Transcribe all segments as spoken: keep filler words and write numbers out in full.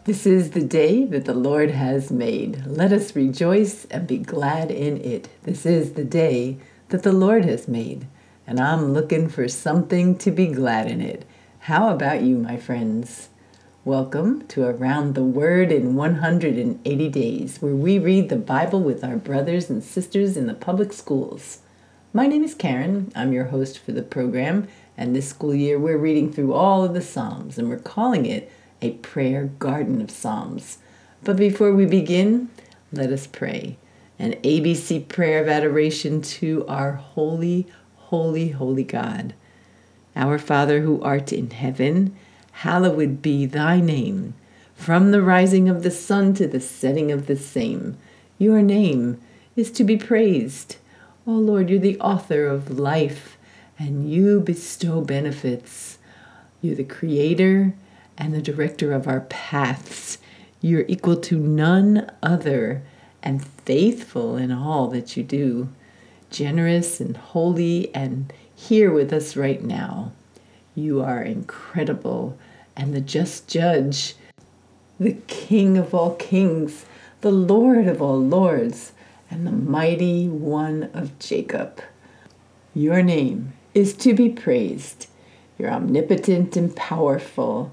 This is the day that the Lord has made. Let us rejoice and be glad in it. This is the day that the Lord has made, and I'm looking for something to be glad in it. How about you, my friends? Welcome to Around the Word in one hundred eighty Days, where we read the Bible with our brothers and sisters in the public schools. My name is Karen. I'm your host for the program, and this school year we're reading through all of the Psalms, and we're calling it a prayer garden of Psalms. But before we begin, let us pray. An A B C prayer of adoration to our holy, holy, holy God. Our Father who art in heaven, hallowed be thy name. From the rising of the sun to the setting of the same, your name is to be praised. O Lord, you're the author of life, and you bestow benefits. You're the creator and the director of our paths. You're equal to none other, and faithful in all that you do, generous and holy, and here with us right now. You are incredible and the just judge, the King of all kings, the Lord of all lords, and the mighty one of Jacob. Your name is to be praised. You're omnipotent and powerful,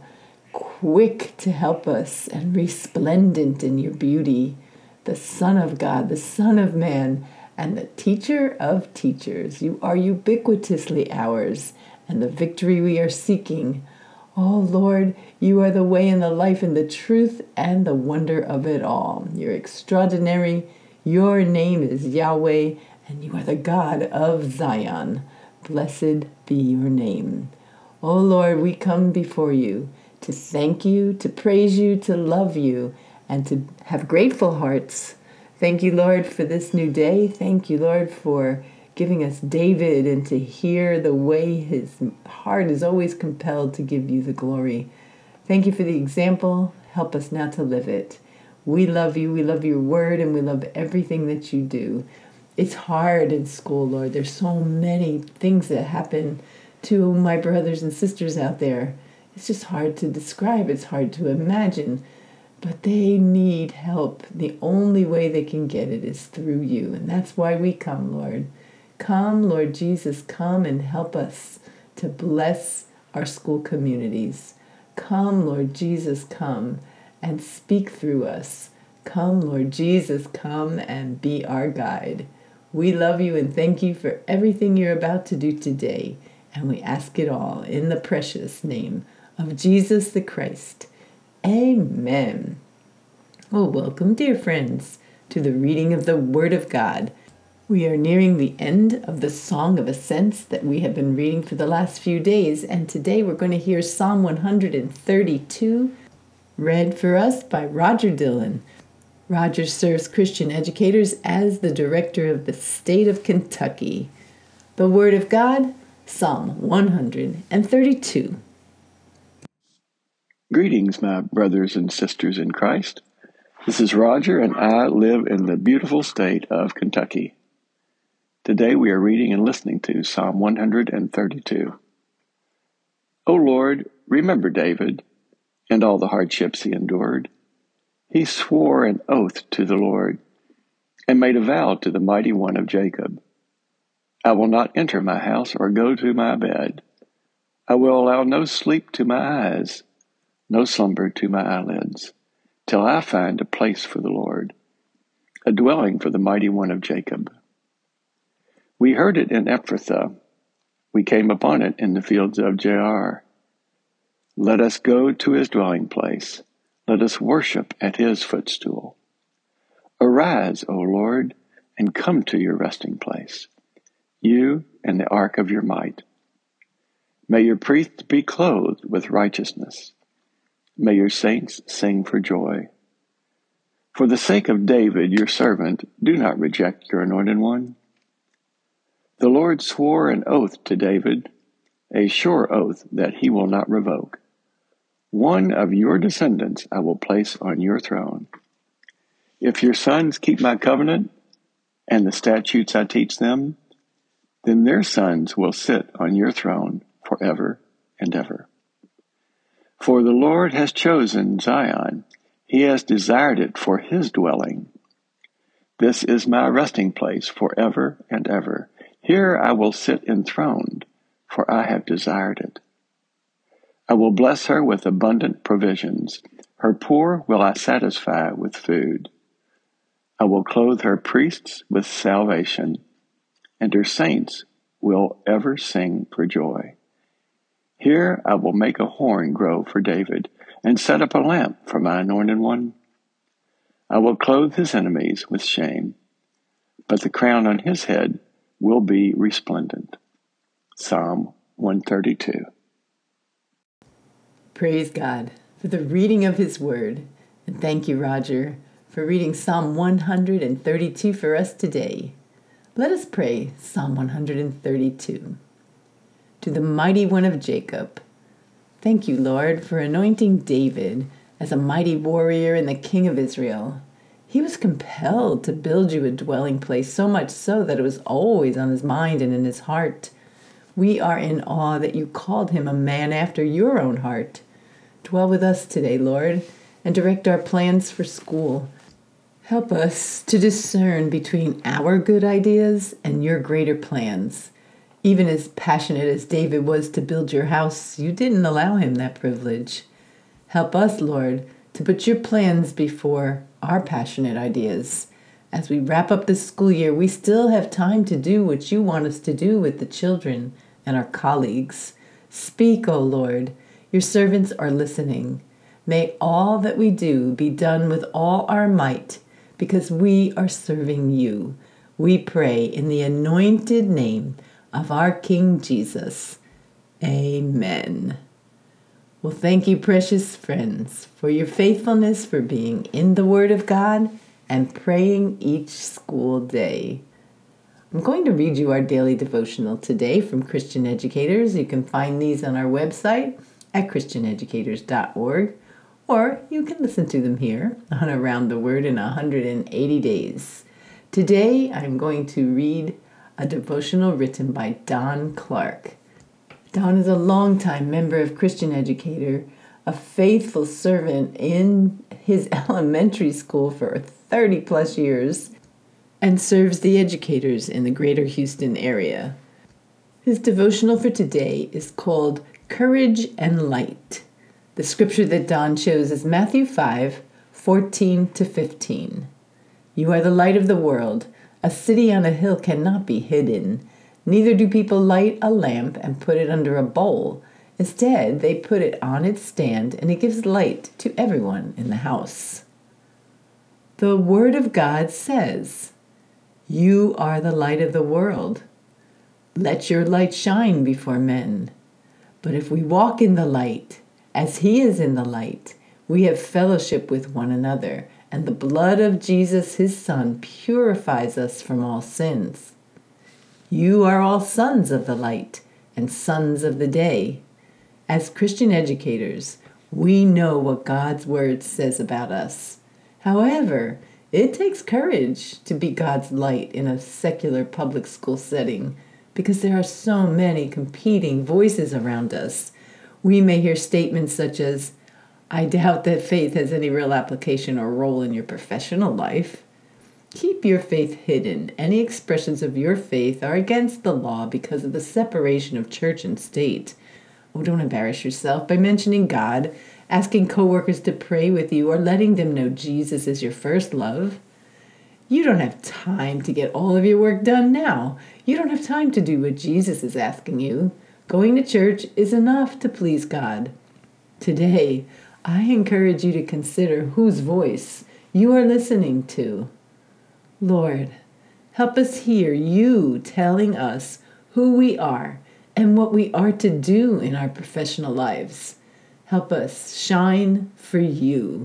quick to help us and resplendent in your beauty, the Son of God, the Son of Man, and the teacher of teachers. You are ubiquitously ours, and the victory we are seeking. Oh Lord, you are the way and the life and the truth and the wonder of it all. You're extraordinary. Your name is Yahweh, and you are the God of Zion. Blessed be your name. Oh Lord, we come before you to thank you, to praise you, to love you, and to have grateful hearts. Thank you, Lord, for this new day. Thank you, Lord, for giving us David and to hear the way his heart is always compelled to give you the glory. Thank you for the example. Help us now to live it. We love you. We love your word, and we love everything that you do. It's hard in school, Lord. There's so many things that happen to my brothers and sisters out there. It's just hard to describe. It's hard to imagine. But they need help. The only way they can get it is through you. And that's why we come, Lord. Come, Lord Jesus, come and help us to bless our school communities. Come, Lord Jesus, come and speak through us. Come, Lord Jesus, come and be our guide. We love you and thank you for everything you're about to do today. And we ask it all in the precious name of Jesus the Christ. Amen. Well, welcome, dear friends, to the reading of the Word of God. We are nearing the end of the Song of Ascents that we have been reading for the last few days, and today we're going to hear Psalm one hundred thirty-two, read for us by Roger Dillon. Roger serves Christian educators as the director of the state of Kentucky. The Word of God, Psalm one hundred thirty-two. Greetings, my brothers and sisters in Christ. This is Roger, and I live in the beautiful state of Kentucky. Today we are reading and listening to Psalm one hundred thirty-two. O Lord, remember David and all the hardships he endured. He swore an oath to the Lord and made a vow to the mighty one of Jacob. I will not enter my house or go to my bed. I will allow no sleep to my eyes, no slumber to my eyelids, till I find a place for the Lord, a dwelling for the mighty one of Jacob. We heard it in Ephrathah. We came upon it in the fields of Jaar. Let us go to his dwelling place. Let us worship at his footstool. Arise, O Lord, and come to your resting place, you and the ark of your might. May your priests be clothed with righteousness. May your saints sing for joy. For the sake of David, your servant, do not reject your anointed one. The Lord swore an oath to David, a sure oath that he will not revoke. One of your descendants I will place on your throne. If your sons keep my covenant and the statutes I teach them, then their sons will sit on your throne forever and ever. For the Lord has chosen Zion. He has desired it for his dwelling. This is my resting place forever and ever. Here I will sit enthroned, for I have desired it. I will bless her with abundant provisions. Her poor will I satisfy with food. I will clothe her priests with salvation, and her saints will ever sing for joy. Here I will make a horn grow for David, and set up a lamp for my anointed one. I will clothe his enemies with shame, but the crown on his head will be resplendent. Psalm one thirty-two. Praise God for the reading of his word. And thank you, Roger, for reading Psalm one hundred thirty-two for us today. Let us pray Psalm one hundred thirty-two. To the mighty one of Jacob, thank you, Lord, for anointing David as a mighty warrior and the king of Israel. He was compelled to build you a dwelling place, so much so that it was always on his mind and in his heart. We are in awe that you called him a man after your own heart. Dwell with us today, Lord, and direct our plans for school. Help us to discern between our good ideas and your greater plans. Even as passionate as David was to build your house, you didn't allow him that privilege. Help us, Lord, to put your plans before our passionate ideas. As we wrap up this school year, we still have time to do what you want us to do with the children and our colleagues. Speak, O Lord. Your servants are listening. May all that we do be done with all our might, because we are serving you. We pray in the anointed name of our King Jesus. Amen. Well, thank you, precious friends, for your faithfulness, for being in the Word of God and praying each school day. I'm going to read you our daily devotional today from Christian Educators. You can find these on our website at christian educators dot org, or you can listen to them here on Around the Word in one hundred eighty days. Today, I'm going to read a devotional written by Don Clark. Don is a longtime member of Christian Educator, a faithful servant in his elementary school for thirty plus years, and serves the educators in the greater Houston area. His devotional for today is called Courage and Light. The scripture that Don chose is Matthew five, fourteen to fifteen. You are the light of the world. A city on a hill cannot be hidden. Neither do people light a lamp and put it under a bowl. Instead, they put it on its stand, and it gives light to everyone in the house. The Word of God says, "You are the light of the world. Let your light shine before men. But if we walk in the light, as He is in the light, we have fellowship with one another, and the blood of Jesus, His Son, purifies us from all sins. You are all sons of the light and sons of the day." As Christian educators, we know what God's Word says about us. However, it takes courage to be God's light in a secular public school setting, because there are so many competing voices around us. We may hear statements such as, "I doubt that faith has any real application or role in your professional life." Keep your faith hidden. Any expressions of your faith are against the law because of the separation of church and state. Oh, don't embarrass yourself by mentioning God, asking coworkers to pray with you, or letting them know Jesus is your first love. You don't have time to get all of your work done now. You don't have time to do what Jesus is asking you. Going to church is enough to please God. Today, I encourage you to consider whose voice you are listening to. Lord, help us hear you telling us who we are and what we are to do in our professional lives. Help us shine for you.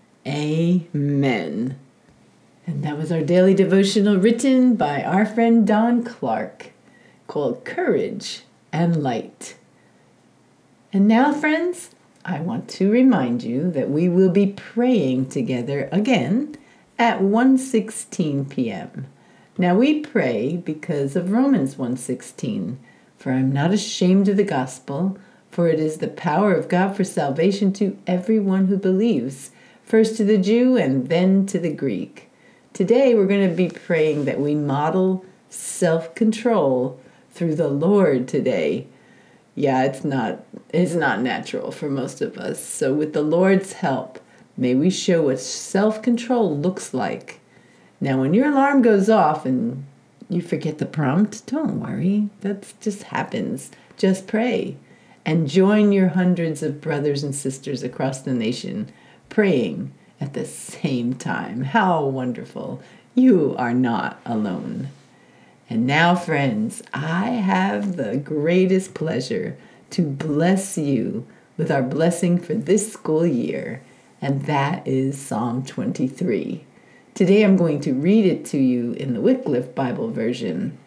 Amen. And that was our daily devotional written by our friend Don Clark, called Courage and Light. And now, friends, I want to remind you that we will be praying together again at one sixteen p.m. Now we pray because of Romans one sixteen. For I am not ashamed of the gospel, for it is the power of God for salvation to everyone who believes, first to the Jew and then to the Greek. Today we're going to be praying that we model self-control through the Lord today. Yeah, it's not it's not natural for most of us. So with the Lord's help, may we show what self-control looks like. Now, when your alarm goes off and you forget the prompt, don't worry. That just happens. Just pray and join your hundreds of brothers and sisters across the nation praying at the same time. How wonderful. You are not alone. And now, friends, I have the greatest pleasure to bless you with our blessing for this school year, and that is Psalm twenty-three. Today I'm going to read it to you in the Wycliffe Bible version.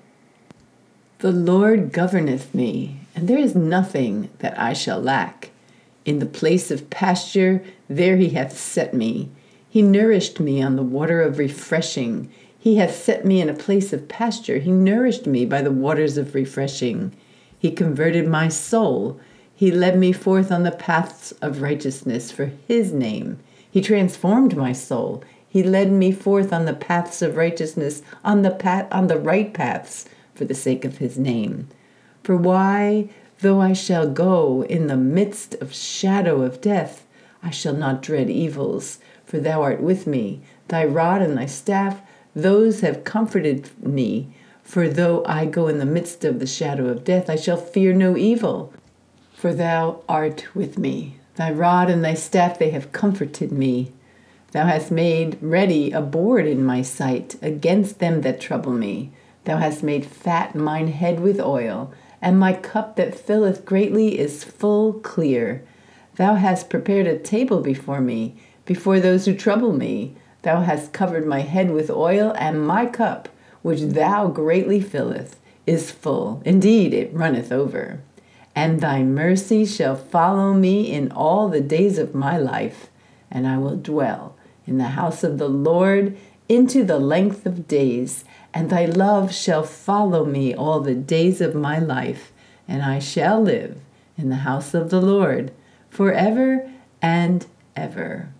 The Lord governeth me, and there is nothing that I shall lack. In the place of pasture, there he hath set me. He nourished me on the water of refreshing. He hath set me in a place of pasture. He nourished me by the waters of refreshing. He converted my soul. He led me forth on the paths of righteousness for his name. He transformed my soul. He led me forth on the paths of righteousness, on the path, on the right paths, for the sake of his name. For why, though I shall go in the midst of shadow of death, I shall not dread evils, for thou art with me. Thy rod and thy staff, those have comforted me. For though I go in the midst of the shadow of death, I shall fear no evil, for thou art with me. Thy rod and thy staff, they have comforted me. Thou hast made ready a board in my sight against them that trouble me. Thou hast made fat mine head with oil, and my cup that filleth greatly is full clear. Thou hast prepared a table before me, before those who trouble me. Thou hast covered my head with oil, and my cup, which thou greatly filleth, is full. Indeed, it runneth over. And thy mercy shall follow me in all the days of my life, and I will dwell in the house of the Lord into the length of days. And thy love shall follow me all the days of my life, and I shall live in the house of the Lord forever and ever.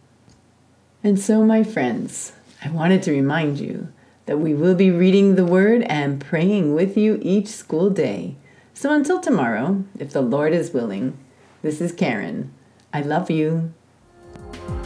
And so, my friends, I wanted to remind you that we will be reading the Word and praying with you each school day. So until tomorrow, if the Lord is willing, this is Karen. I love you.